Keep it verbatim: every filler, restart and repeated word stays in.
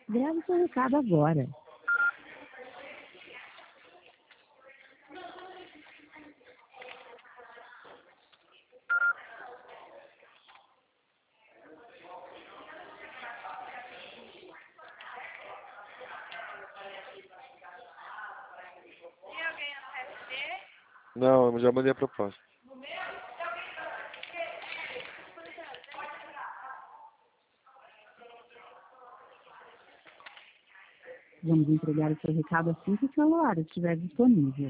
Grave seu recado agora. Não, eu já mandei a proposta. Vamos entregar o seu recado assim que o celular estiver disponível.